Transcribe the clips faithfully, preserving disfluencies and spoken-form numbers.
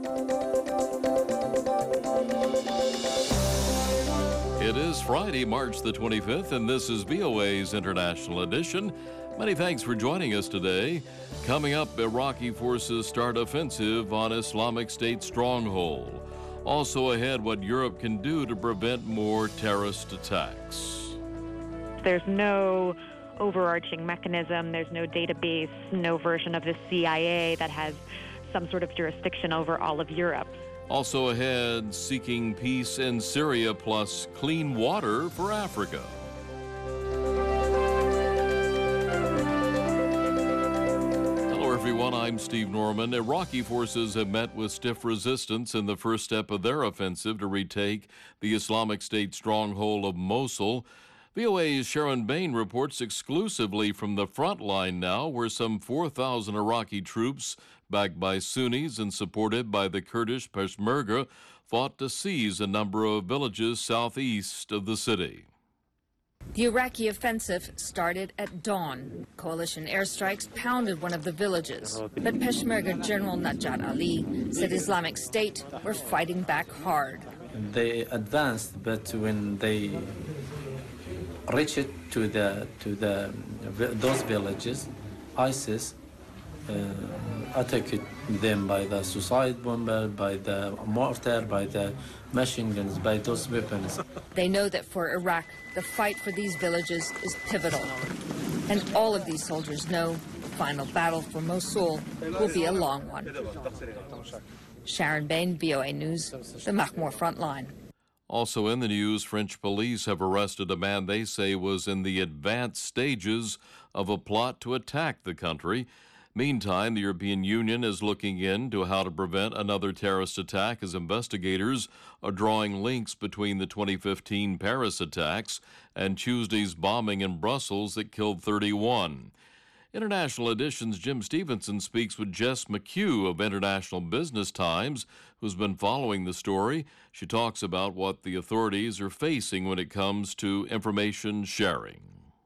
It is Friday, March the twenty-fifth, and this is V O A's International Edition. Many thanks for joining us today. Coming up, Iraqi forces start offensive on Islamic State stronghold. Also ahead, what Europe can do to prevent more terrorist attacks. There's no overarching mechanism. There's no database, no version of the C I A that has some sort of jurisdiction over all of Europe. Also ahead, seeking peace in Syria plus clean water for Africa. Hello, everyone. I'm Steve Norman. Iraqi forces have met with stiff resistance in the first step of their offensive to retake the Islamic State stronghold of Mosul. V O A's Sharon Bain reports exclusively from the front line now, where some four thousand Iraqi troops, backed by Sunnis and supported by the Kurdish Peshmerga, fought to seize a number of villages southeast of the city. The Iraqi offensive started at dawn. Coalition airstrikes pounded one of the villages, but Peshmerga General Najjar Ali said Islamic State were fighting back hard. They advanced, but when they reached to the to the those villages, ISIS uh, attacked them by the suicide bomber, by the mortar, by the machine guns, by those weapons. They know that for Iraq, the fight for these villages is pivotal. And all of these soldiers know the final battle for Mosul will be a long one. Sharon Bain, V O A News, the Mahmour Frontline. Also in the news, French police have arrested a man they say was in the advanced stages of a plot to attack the country. Meantime, the European Union is looking into how to prevent another terrorist attack as investigators are drawing links between the twenty fifteen Paris attacks and Tuesday's bombing in Brussels that killed thirty-one. International Edition's Jim Stevenson speaks with Jess McHugh of International Business Times, who's been following the story. She talks about what the authorities are facing when it comes to information sharing.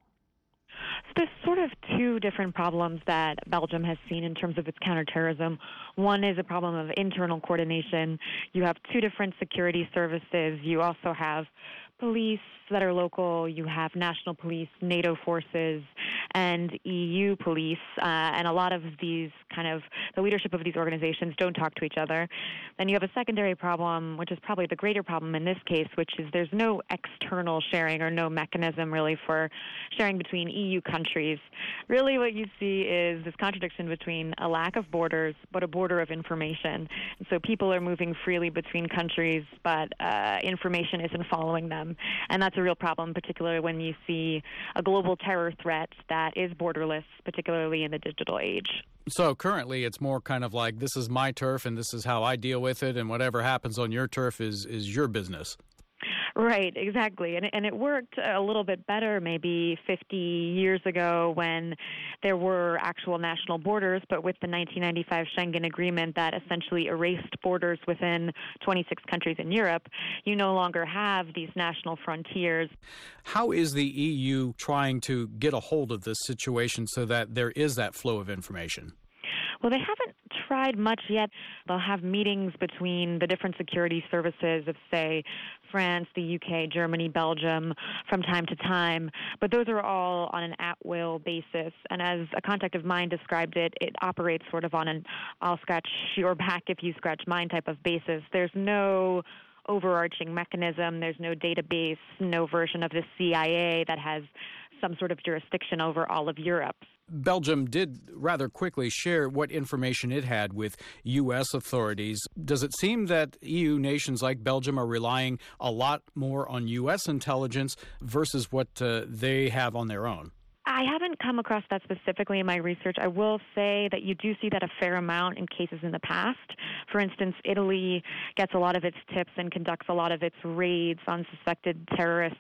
There's sort of two different problems that Belgium has seen in terms of its counterterrorism. One is a problem of internal coordination. You have two different security services. You also have police that are local. You have national police, NATO forces, and E U police. Uh, and a lot of these kind of, the leadership of these organizations don't talk to each other. Then you have a secondary problem, which is probably the greater problem in this case, which is there's no external sharing or no mechanism really for sharing between E U countries. Really what you see is this contradiction between a lack of borders, but a border of information. And so people are moving freely between countries, but uh, information isn't following them. And that's a real problem, particularly when you see a global terror threat that is borderless, particularly in the digital age. So currently it's more kind of like, this is my turf and this is how I deal with it, and whatever happens on your turf is, is your business. Right, exactly. And, and it worked a little bit better maybe fifty years ago when there were actual national borders, but with the nineteen ninety-five Schengen Agreement that essentially erased borders within twenty-six countries in Europe, you no longer have these national frontiers. How is the E U trying to get a hold of this situation so that there is that flow of information? Well, they haven't tried much yet. They'll have meetings between the different security services of, say, France, the U K, Germany, Belgium from time to time. But those are all on an at-will basis. And as a contact of mine described it, it operates sort of on an I'll scratch your back if you scratch mine type of basis. There's no overarching mechanism. There's no database, no version of the C I A that has some sort of jurisdiction over all of Europe. Belgium did rather quickly share what information it had with U S authorities. Does it seem that E U nations like Belgium are relying a lot more on U S intelligence versus what uh, they have on their own? I haven't come across that specifically in my research. I will say that you do see that a fair amount in cases in the past. For instance, Italy gets a lot of its tips and conducts a lot of its raids on suspected terrorists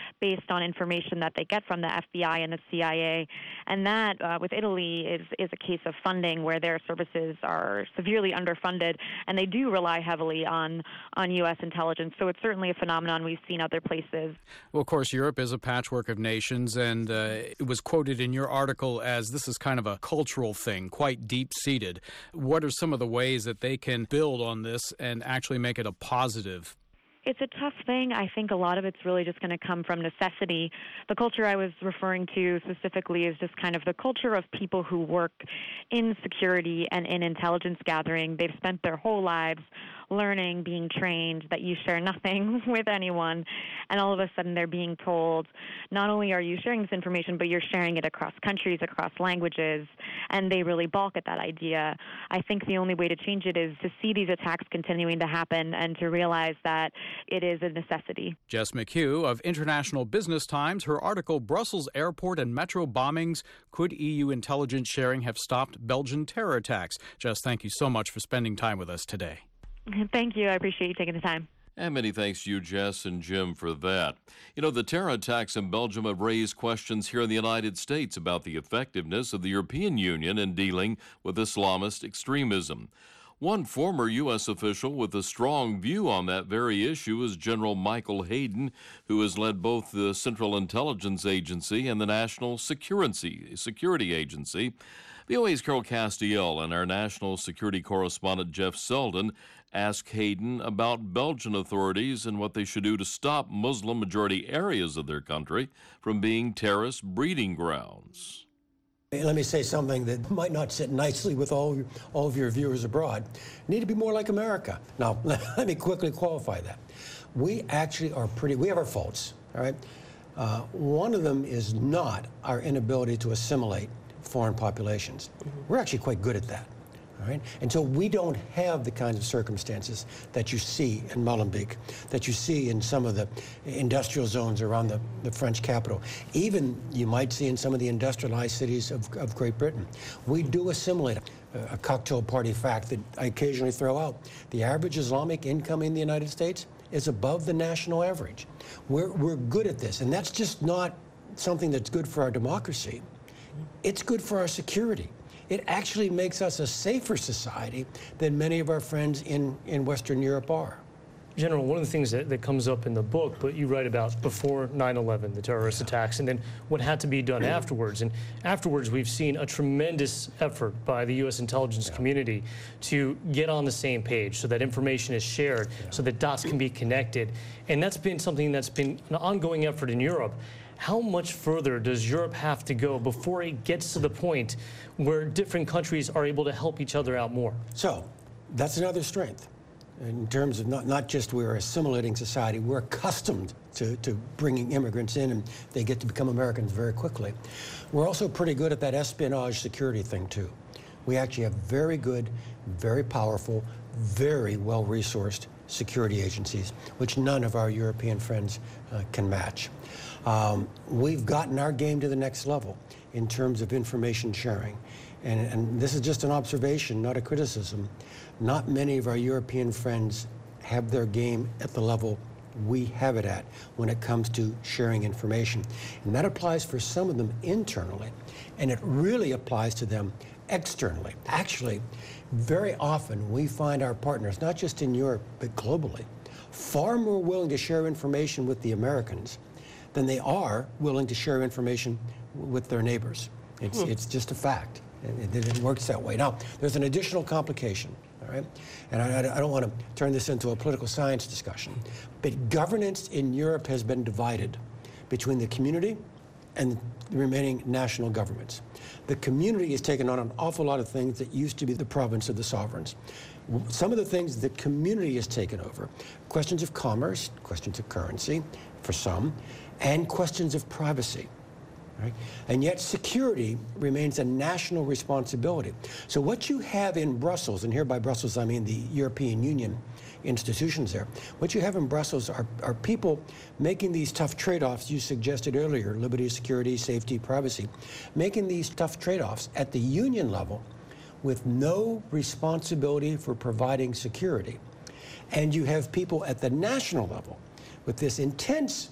based on information that they get from the F B I and the C I A. And that, uh, with Italy, is, is a case of funding where their services are severely underfunded, and they do rely heavily on, on U S intelligence. So it's certainly a phenomenon we've seen other places. Well, of course, Europe is a patchwork of nations, and uh, it was quoted in your article as this is kind of a cultural thing, quite deep-seated. What are some of the ways that they can build on this and actually make it a positive? It's a tough thing. I think a lot of it's really just going to come from necessity. The culture I was referring to specifically is just kind of the culture of people who work in security and in intelligence gathering. They've spent their whole lives learning, being trained that you share nothing with anyone, and all of a sudden they're being told, not only are you sharing this information, but you're sharing it across countries, across languages, and they really balk at that idea. I think the only way to change it is to see these attacks continuing to happen and to realize that it is a necessity. Jess McHugh of International Business Times, her article, Brussels Airport and Metro Bombings, Could E U Intelligence Sharing Have Stopped Belgian Terror Attacks? Jess, thank you so much for spending time with us today. Thank you. I appreciate you taking the time. And many thanks to you, Jess and Jim, for that. You know, the terror attacks in Belgium have raised questions here in the United States about the effectiveness of the European Union in dealing with Islamist extremism. One former U S official with a strong view on that very issue is General Michael Hayden, who has led both the Central Intelligence Agency and the National Security, Security Agency. V O A's Carol Castiel and our national security correspondent Jeff Selden asked Hayden about Belgian authorities and what they should do to stop Muslim-majority areas of their country from being terrorist breeding grounds. Let me say something that might not sit nicely with all, all of your viewers abroad. Need to be more like America. Now, let me quickly qualify that. We actually are pretty, we have our faults, all right? Uh, one of them is not our inability to assimilate foreign populations. Mm-hmm. We're actually quite good at that, all right? And so we don't have the kinds of circumstances that you see in Molenbeek, that you see in some of the industrial zones around the, the French capital. Even you might see in some of the industrialized cities of, of Great Britain. We do assimilate a, a cocktail party fact that I occasionally throw out. The average Islamic income in the United States is above the national average. We're, we're good at this, and that's just not something that's good for our democracy. It's good for our security. It actually makes us a safer society than many of our friends in, in Western Europe are. General, one of the things that, that comes up in the book, but you write about before nine eleven, the terrorist attacks, and then what had to be done afterwards. And afterwards, we've seen a tremendous effort by the U S intelligence yeah. community to get on the same page so that information is shared, yeah. so that dots can be connected. And that's been something that's been an ongoing effort in Europe. How much further does Europe have to go before it gets to the point where different countries are able to help each other out more? So that's another strength in terms of not, not just we're assimilating society, we're accustomed to, to bringing immigrants in and they get to become Americans very quickly. We're also pretty good at that espionage security thing too. We actually have very good, very powerful, very well-resourced security agencies, which none of our European friends uh, can match. Um, we've gotten our game to the next level in terms of information sharing. And, and this is just an observation, not a criticism. Not many of our European friends have their game at the level we have it at when it comes to sharing information. And that applies for some of them internally, and it really applies to them externally. Actually, very often we find our partners, not just in Europe, but globally, far more willing to share information with the Americans than they are willing to share information with their neighbors. It's, hmm. it's just a fact. It, it, it works that way. Now, there's an additional complication, all right? And I, I don't want to turn this into a political science discussion, but governance in Europe has been divided between the community and the remaining national governments. The community has taken on an awful lot of things that used to be the province of the sovereigns. Some of the things the community has taken over, questions of commerce, questions of currency for some, and questions of privacy. Right? And yet security remains a national responsibility. So what you have in Brussels, and here by Brussels I mean the European Union institutions there, what you have in Brussels are, are people making these tough trade-offs you suggested earlier, liberty, security, safety, privacy, making these tough trade-offs at the union level with no responsibility for providing security. And you have people at the national level with this intense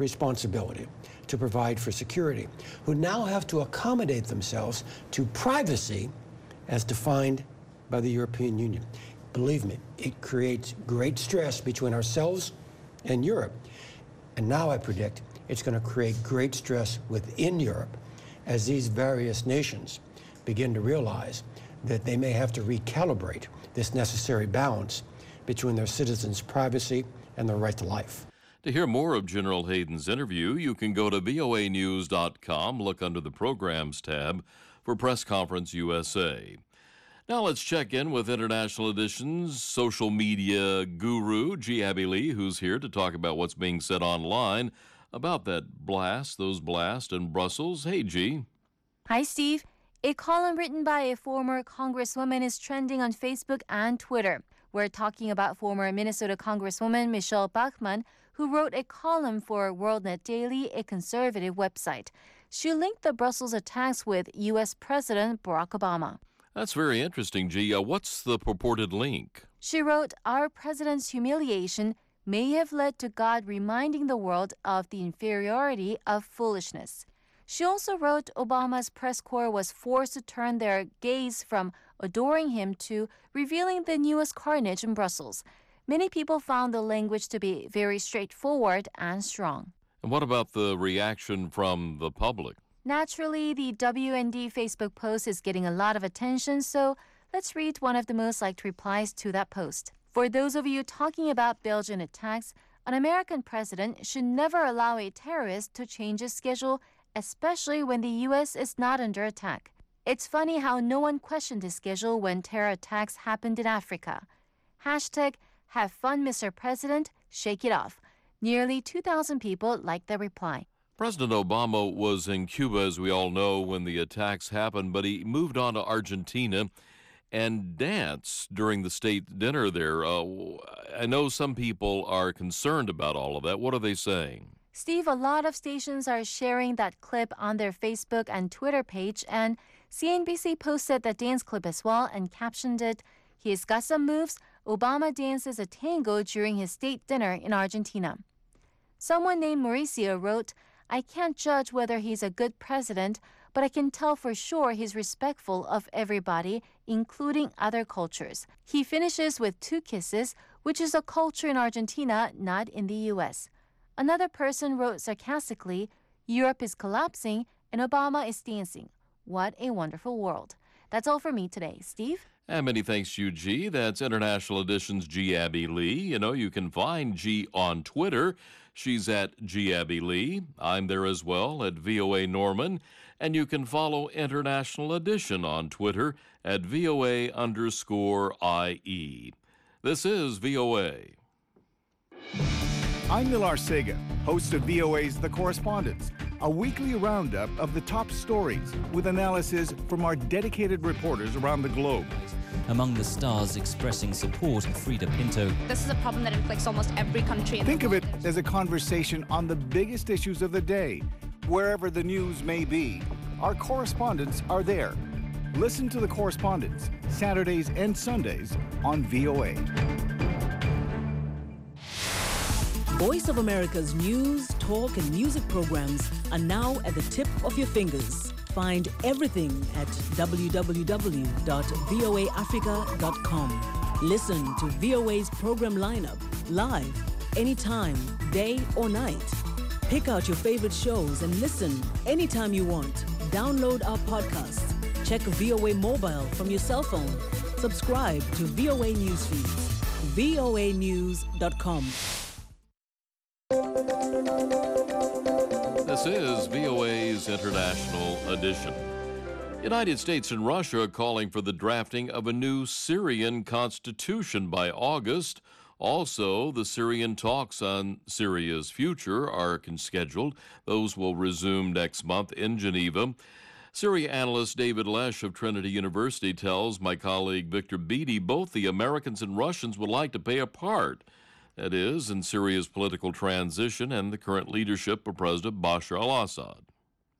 responsibility to provide for security, who now have to accommodate themselves to privacy as defined by the European Union. Believe me, it creates great stress between ourselves and Europe. And now I predict it's going to create great stress within Europe as these various nations begin to realize that they may have to recalibrate this necessary balance between their citizens' privacy and their right to life. To hear more of General Hayden's interview, you can go to V O A news dot com, look under the Programs tab for Press Conference U S A. Now let's check in with International Edition's social media guru, G. Abby Lee, who's here to talk about what's being said online about that blast, those blasts in Brussels. Hey, G. Hi, Steve. A column written by a former congresswoman is trending on Facebook and Twitter. We're talking about former Minnesota Congresswoman Michelle Bachmann, who wrote a column for WorldNet Daily, a conservative website. She linked the Brussels attacks with U S President Barack Obama. That's very interesting, G. Uh, what's the purported link? She wrote, "Our president's humiliation may have led to God reminding the world of the inferiority of foolishness." She also wrote Obama's press corps was forced to turn their gaze from adoring him to revealing the newest carnage in Brussels. Many people found the language to be very straightforward and strong. And what about the reaction from the public? Naturally, the W N D Facebook post is getting a lot of attention, so let's read one of the most liked replies to that post. For those of you talking about Belgian attacks, an American president should never allow a terrorist to change his schedule, especially when the U S is not under attack. It's funny how no one questioned his schedule when terror attacks happened in Africa. Hashtag, have fun, Mister President, shake it off. Nearly two thousand people liked the reply. President Obama was in Cuba, as we all know, when the attacks happened, but he moved on to Argentina and danced during the state dinner there. Uh, I know some people are concerned about all of that. What are they saying? Steve, a lot of stations are sharing that clip on their Facebook and Twitter page, and C N B C posted that dance clip as well and captioned it, "He's got some moves. Obama dances a tango during his state dinner in Argentina." Someone named Mauricio wrote, "I can't judge whether he's a good president, but I can tell for sure he's respectful of everybody, including other cultures." He finishes with two kisses, which is a culture in Argentina, not in the U S. Another person wrote sarcastically, "Europe is collapsing and Obama is dancing. What a wonderful world." That's all for me today. Steve? And many thanks to you, G. That's International Edition's G. Abby Lee. You know, you can find G on Twitter. She's at G. Abby Lee. I'm there as well at V O A Norman. And you can follow International Edition on Twitter at V O A underscore I E. This is V O A. I'm Nilar Sega, host of V O A's The Correspondents, a weekly roundup of the top stories with analysis from our dedicated reporters around the globe. Among the stars expressing support, Frida Pinto. This is a problem that inflicts almost every country in Think the world. of it as a conversation on the biggest issues of the day, wherever the news may be. Our correspondents are there. Listen to The Correspondents, Saturdays and Sundays on V O A. Voice of America's news, talk, and music programs are now at the tip of your fingers. Find everything at w w w dot v o a africa dot com. Listen to V O A's program lineup live, anytime, day or night. Pick out your favorite shows and listen anytime you want. Download our podcast. Check V O A mobile from your cell phone. Subscribe to V O A news feeds. v o a news dot com. This is V O A's International Edition. United States and Russia are calling for the drafting of a new Syrian constitution by August. Also, the Syrian talks on Syria's future are scheduled. Those will resume next month in Geneva. Syria analyst David Lesh of Trinity University tells my colleague Victor Beatty both the Americans and Russians would like to play a part. That is, in Syria's political transition and the current leadership of President Bashar al-Assad.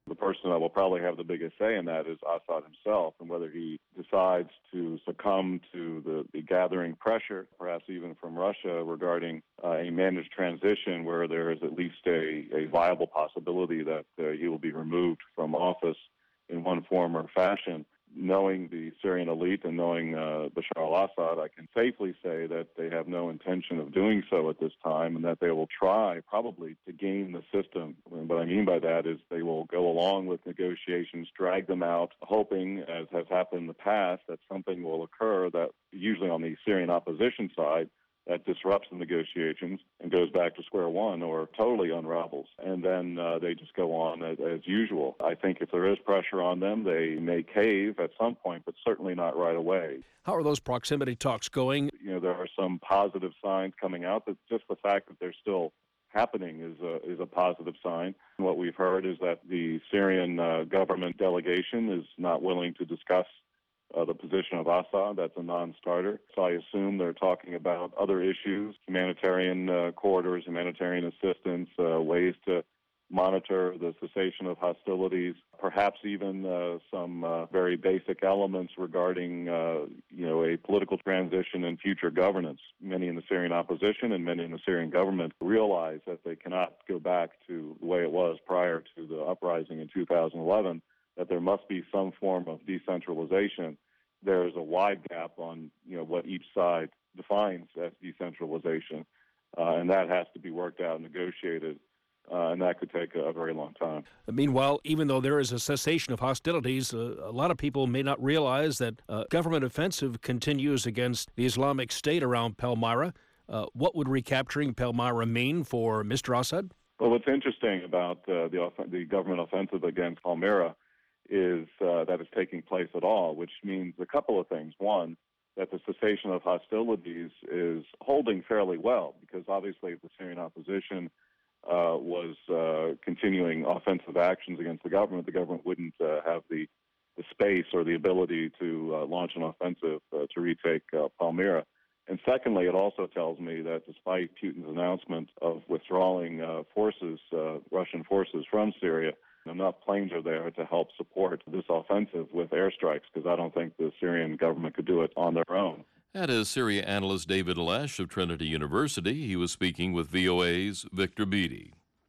The person that will probably have the biggest say in that is Assad himself, and whether he decides to succumb to the, the gathering pressure, perhaps even from Russia, regarding uh, a managed transition where there is at least a, a viable possibility that uh, he will be removed from office in one form or fashion. Knowing the Syrian elite and knowing uh, Bashar al-Assad, I can safely say that they have no intention of doing so at this time, and that they will try probably to game the system. And what I mean by that is they will go along with negotiations, drag them out, hoping, as has happened in the past, that something will occur that, usually on the Syrian opposition side, that disrupts the negotiations and goes back to square one or totally unravels. And then uh, they just go on as, as usual. I think if there is pressure on them, they may cave at some point, but certainly not right away. How are those proximity talks going? You know, there are some positive signs coming out. That just the fact that they're still happening is a, is a positive sign. What we've heard is that the Syrian uh, government delegation is not willing to discuss Uh, the position of Assad. That's a non-starter. So I assume they're talking about other issues, humanitarian uh, corridors, humanitarian assistance, uh, ways to monitor the cessation of hostilities, perhaps even uh, some uh, very basic elements regarding, uh, you know, a political transition and future governance. Many in the Syrian opposition and many in the Syrian government realize that they cannot go back to the way it was prior to the uprising in two thousand eleven, that there must be some form of decentralization. There is a wide gap on, you know, what each side defines as decentralization, uh, and that has to be worked out and negotiated, uh, and that could take a, a very long time. Meanwhile, even though there is a cessation of hostilities, uh, a lot of people may not realize that uh, government offensive continues against the Islamic State around Palmyra. Uh, what would recapturing Palmyra mean for Mister Assad? Well, what's interesting about uh, the, the government offensive against Palmyra is uh, that it's taking place at all, which means a couple of things. One, that the cessation of hostilities is holding fairly well, because obviously if the Syrian opposition uh, was uh, continuing offensive actions against the government, the government wouldn't uh, have the, the space or the ability to uh, launch an offensive uh, to retake uh, Palmyra. And secondly, it also tells me that despite Putin's announcement of withdrawing uh, forces, uh, Russian forces from Syria, enough planes are there to help support this offensive with airstrikes, because I don't think the Syrian government could do it on their own. That is Syria analyst David Lesh of Trinity University. He was speaking with V O A's Victor Beattie.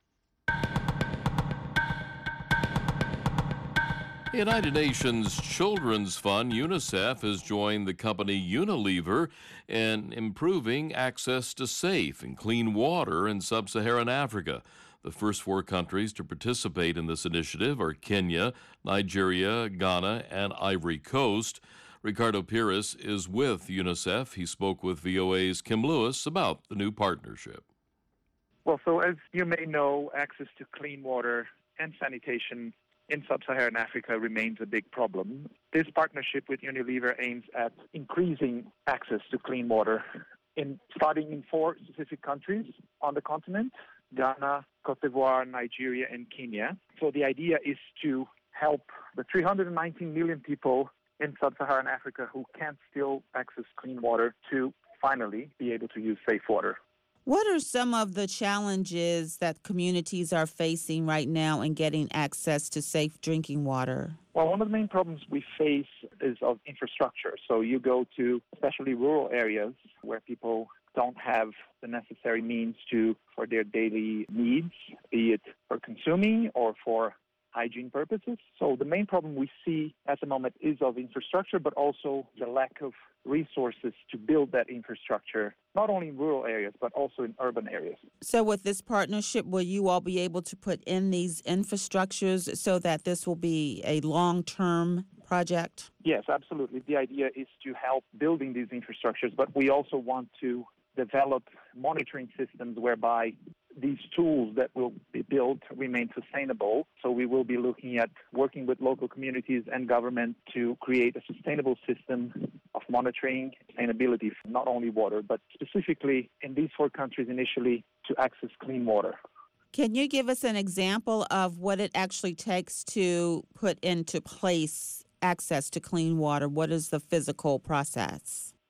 The United Nations Children's Fund, UNICEF, has joined the company Unilever in improving access to safe and clean water in sub-Saharan Africa. The first four countries to participate in this initiative are Kenya, Nigeria, Ghana, and Ivory Coast. Ricardo Pires is with UNICEF. He spoke with V O A's Kim Lewis about the new partnership. Well, so as you may know, access to clean water and sanitation in sub-Saharan Africa remains a big problem. This partnership with Unilever aims at increasing access to clean water, in starting in four specific countries on the continent: Ghana, Cote d'Ivoire, Nigeria, and Kenya. So the idea is to help the three hundred nineteen million people in sub-Saharan Africa who can't still access clean water to finally be able to use safe water. What are some of the challenges that communities are facing right now in getting access to safe drinking water? Well, one of the main problems we face is of infrastructure. So you go to especially rural areas where people don't have the necessary means to for their daily needs, be it for consuming or for hygiene purposes. So the main problem we see at the moment is of infrastructure, but also the lack of resources to build that infrastructure, not only in rural areas, but also in urban areas. So with this partnership, will you all be able to put in these infrastructures so that this will be a long-term project? Yes, absolutely. The idea is to help building these infrastructures, but we also want to develop monitoring systems whereby these tools that will be built remain sustainable. So we will be looking at working with local communities and government to create a sustainable system of monitoring sustainability for not only water, but specifically in these four countries initially to access clean water. Can you give us an example of what it actually takes to put into place access to clean water? What is the physical process?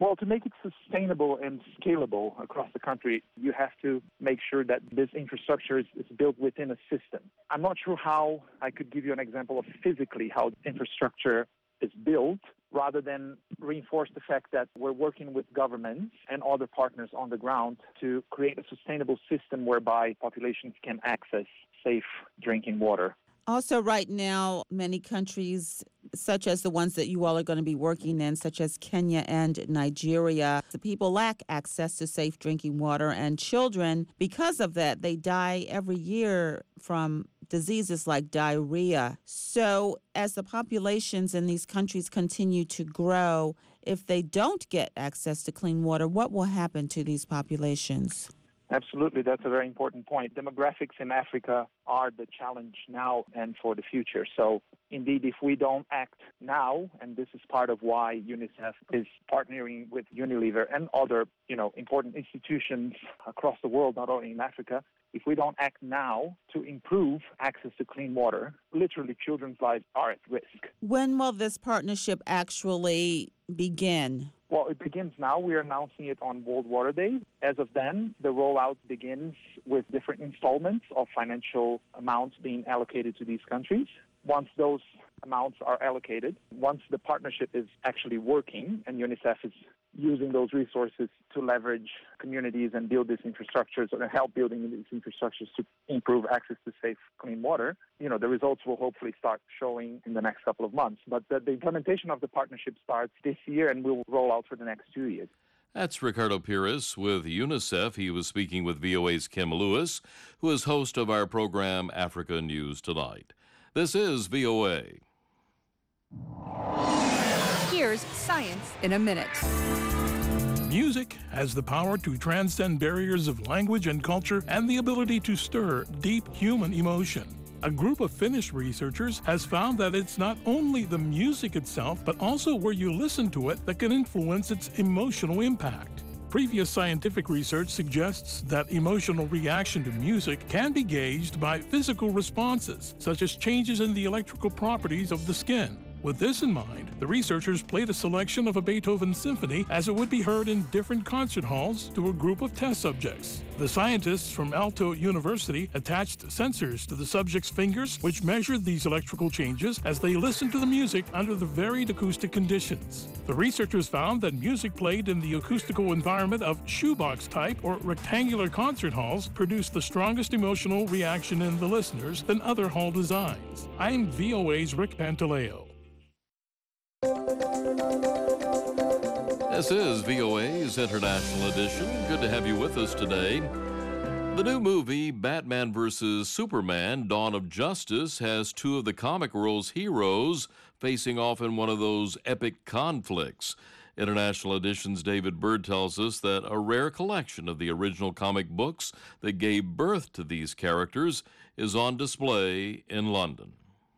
Well, to make it sustainable and scalable across the country, you have to make sure that this infrastructure is, is built within a system. I'm not sure how I could give you an example of physically how infrastructure is built, rather than reinforce the fact that we're working with governments and other partners on the ground to create a sustainable system whereby populations can access safe drinking water. Also, right now, many countries, such as the ones that you all are going to be working in, such as Kenya and Nigeria, the people lack access to safe drinking water, and children, because of that, they die every year from diseases like diarrhea. So as the populations in these countries continue to grow, if they don't get access to clean water, what will happen to these populations? Absolutely, that's a very important point. Demographics in Africa are the challenge now and for the future. So indeed, if we don't act now, and this is part of why UNICEF is partnering with Unilever and other, you know, important institutions across the world, not only in Africa, if we don't act now to improve access to clean water, literally children's lives are at risk. When will this partnership actually begin? Well, it begins now. We are announcing it on World Water Day. As of then, the rollout begins with different installments of financial amounts being allocated to these countries. Once those amounts are allocated, once the partnership is actually working and UNICEF is using those resources to leverage communities and build these infrastructures and help building these infrastructures to improve access to safe, clean water, you know, the results will hopefully start showing in the next couple of months. But the, the implementation of the partnership starts this year and will roll out for the next two years. That's Ricardo Pires with UNICEF. He was speaking with V O A's Kim Lewis, who is host of our program Africa News Tonight. This is V O A. Here's Science in a Minute. Music has the power to transcend barriers of language and culture and the ability to stir deep human emotion. A group of Finnish researchers has found that it's not only the music itself, but also where you listen to it that can influence its emotional impact. Previous scientific research suggests that emotional reaction to music can be gauged by physical responses, such as changes in the electrical properties of the skin. With this in mind, the researchers played a selection of a Beethoven symphony as it would be heard in different concert halls to a group of test subjects. The scientists from Aalto University attached sensors to the subjects' fingers, which measured these electrical changes as they listened to the music under the varied acoustic conditions. The researchers found that music played in the acoustical environment of shoebox type or rectangular concert halls produced the strongest emotional reaction in the listeners than other hall designs. I'm V O A's Rick Pantaleo. This is V O A's International Edition. Good to have you with us today. The new movie, Batman versus Superman, Dawn of Justice, has two of the comic world's heroes facing off in one of those epic conflicts. International Edition's David Bird tells us that a rare collection of the original comic books that gave birth to these characters is on display in London.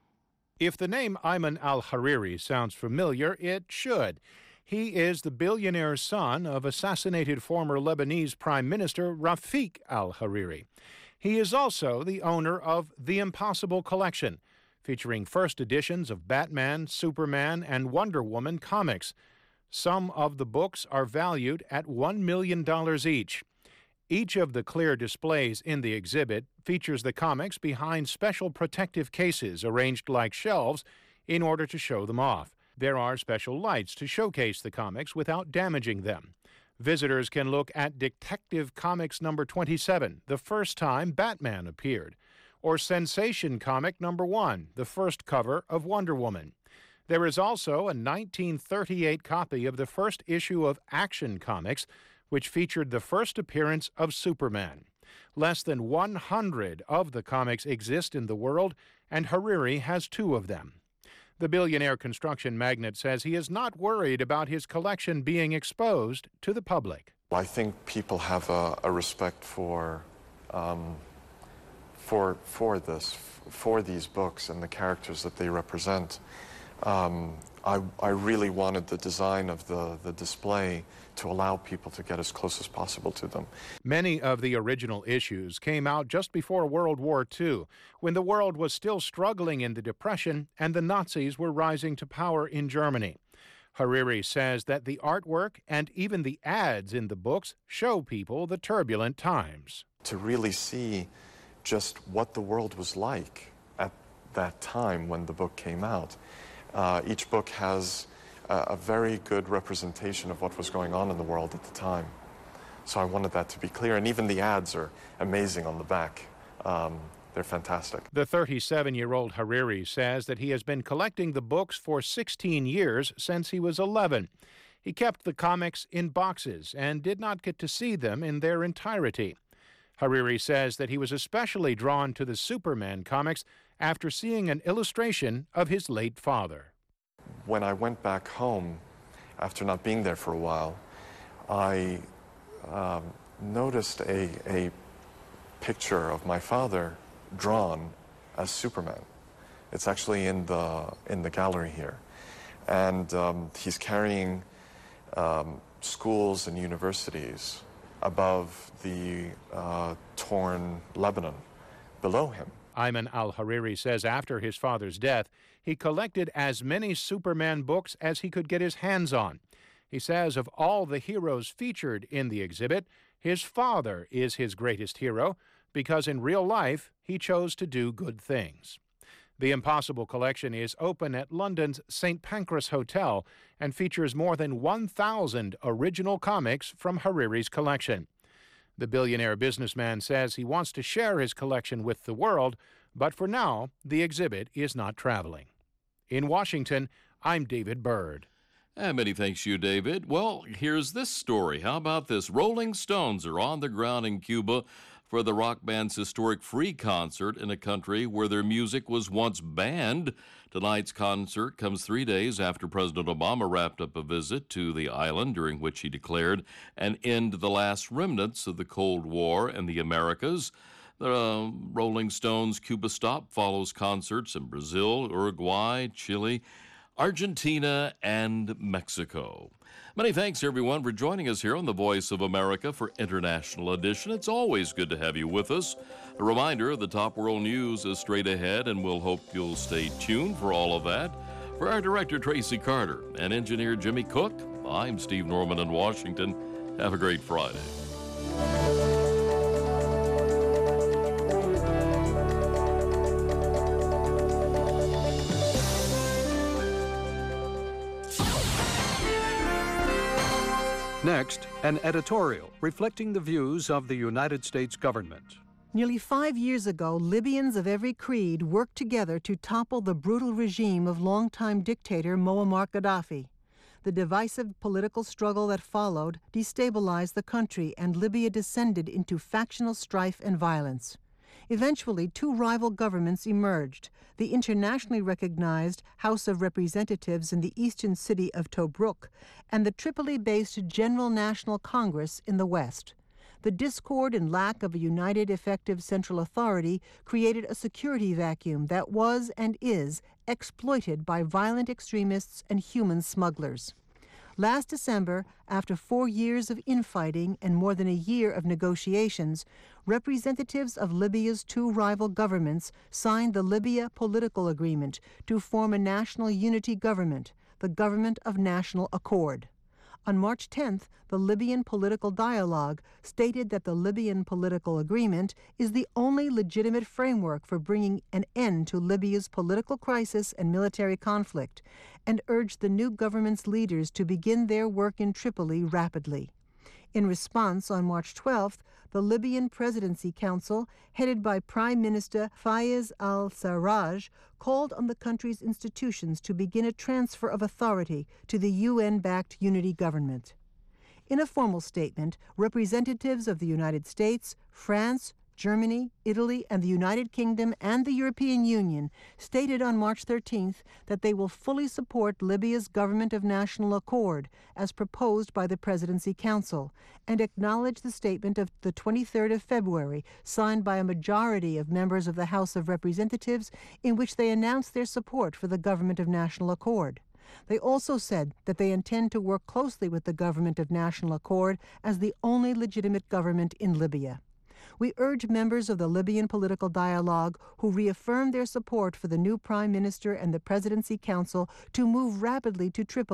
If the name Ayman al-Hariri sounds familiar, it should. He is the billionaire son of assassinated former Lebanese Prime Minister Rafik al-Hariri. He is also the owner of The Impossible Collection, featuring first editions of Batman, Superman, and Wonder Woman comics. Some of the books are valued at one million dollars each. Each of the clear displays in the exhibit features the comics behind special protective cases arranged like shelves in order to show them off. There are special lights to showcase the comics without damaging them. Visitors can look at Detective Comics number twenty-seven, the first time Batman appeared, or Sensation Comic number one, the first cover of Wonder Woman. There is also a nineteen thirty-eight copy of the first issue of Action Comics, which featured the first appearance of Superman. Less than one hundred of the comics exist in the world, and Hariri has two of them. The billionaire construction magnate says he is not worried about his collection being exposed to the public. I think people have a, a respect for, um, for, for this, for these books and the characters that they represent. Um, I, I really wanted the design of the, the display to allow people to get as close as possible to them. Many of the original issues came out just before World War Two, when the world was still struggling in the Depression and the Nazis were rising to power in Germany. Hariri says that the artwork and even the ads in the books show people the turbulent times. To really see just what the world was like at that time when the book came out. Uh, each book has a, a very good representation of what was going on in the world at the time. So I wanted that to be clear, and even the ads are amazing on the back. Um, they're fantastic. The thirty-seven-year-old Hariri says that he has been collecting the books for sixteen years since he was eleven. He kept the comics in boxes and did not get to see them in their entirety. Hariri says that he was especially drawn to the Superman comics after seeing an illustration of his late father. When I went back home, after not being there for a while, I um, noticed a, a picture of my father drawn as Superman. It's actually in the, in the gallery here. And um, he's carrying um, schools and universities above the uh, torn Lebanon below him. Ayman al-Hariri says after his father's death, he collected as many Superman books as he could get his hands on. He says of all the heroes featured in the exhibit, his father is his greatest hero because in real life he chose to do good things. The Impossible Collection is open at London's Saint Pancras Hotel and features more than one thousand original comics from Hariri's collection. The billionaire businessman says he wants to share his collection with the world, but for now, the exhibit is not traveling. In Washington, I'm David Byrd. And many thanks to you, David. Well, here's this story. How about this? Rolling Stones are on the ground in Cuba for the rock band's historic free concert in a country where their music was once banned. Tonight's concert comes three days after President Obama wrapped up a visit to the island, during which he declared an end to the last remnants of the Cold War and the Americas. The uh, Rolling Stones Cuba stop follows concerts in Brazil, Uruguay, Chile, Argentina, and Mexico. Many thanks, everyone, for joining us here on the Voice of America for International Edition. It's always good to have you with us. A reminder, the top world news is straight ahead, and we'll hope you'll stay tuned for all of that. For our director, Tracy Carter, and engineer Jimmy Cook, I'm Steve Norman in Washington. Have a great Friday. Next, an editorial reflecting the views of the United States government. Nearly five years ago, Libyans of every creed worked together to topple the brutal regime of longtime dictator Muammar Gaddafi. The divisive political struggle that followed destabilized the country, and Libya descended into factional strife and violence. Eventually, two rival governments emerged, the internationally recognized House of Representatives in the eastern city of Tobruk and the Tripoli-based General National Congress in the west. The discord and lack of a united, effective central authority created a security vacuum that was and is exploited by violent extremists and human smugglers. Last December, after four years of infighting and more than a year of negotiations, representatives of Libya's two rival governments signed the Libya Political Agreement to form a national unity government, the Government of National Accord. On March tenth, the Libyan Political Dialogue stated that the Libyan Political Agreement is the only legitimate framework for bringing an end to Libya's political crisis and military conflict, and urged the new government's leaders to begin their work in Tripoli rapidly. In response, on March twelfth, the Libyan Presidency Council, headed by Prime Minister Fayez al-Sarraj, called on the country's institutions to begin a transfer of authority to the U N-backed unity government. In a formal statement, representatives of the United States, France, Germany, Italy, and the United Kingdom and the European Union stated on March thirteenth that they will fully support Libya's Government of National Accord as proposed by the Presidency Council, and acknowledge the statement of the twenty-third of February, signed by a majority of members of the House of Representatives, in which they announced their support for the Government of National Accord. They also said that they intend to work closely with the Government of National Accord as the only legitimate government in Libya. We urge members of the Libyan Political Dialogue who reaffirmed their support for the new Prime Minister and the Presidency Council to move rapidly to Tripoli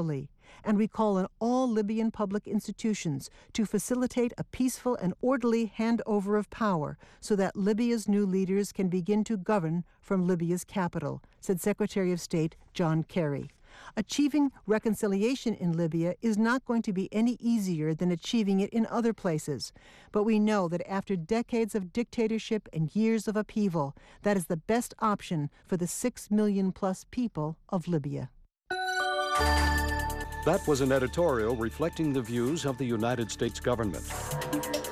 and we call on all Libyan public institutions to facilitate a peaceful and orderly handover of power so that Libya's new leaders can begin to govern from Libya's capital, said Secretary of State John Kerry. Achieving reconciliation in Libya is not going to be any easier than achieving it in other places. But we know that after decades of dictatorship and years of upheaval, that is the best option for the six million plus people of Libya. That was an editorial reflecting the views of the United States government.